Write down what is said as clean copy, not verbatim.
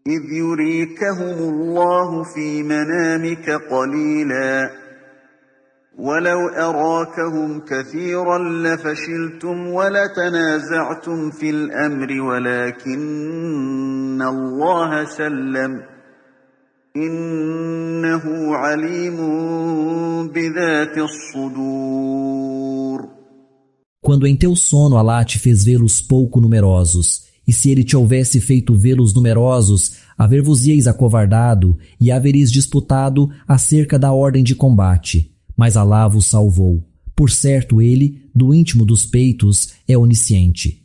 إذ يريكهم الله في منامك قليلا ولو أراكهم كثيرا لفشلتم ولتنازعتم في الأمر ولكن الله سلم إنه عليم بذات الصدور. Quando em teu sono Alá te fez vê-los pouco numerosos, e se ele te houvesse feito vê-los numerosos, haver-vos-ieis acovardado e haveris disputado acerca da ordem de combate. Mas Alá vos salvou. Por certo ele, do íntimo dos peitos, é onisciente.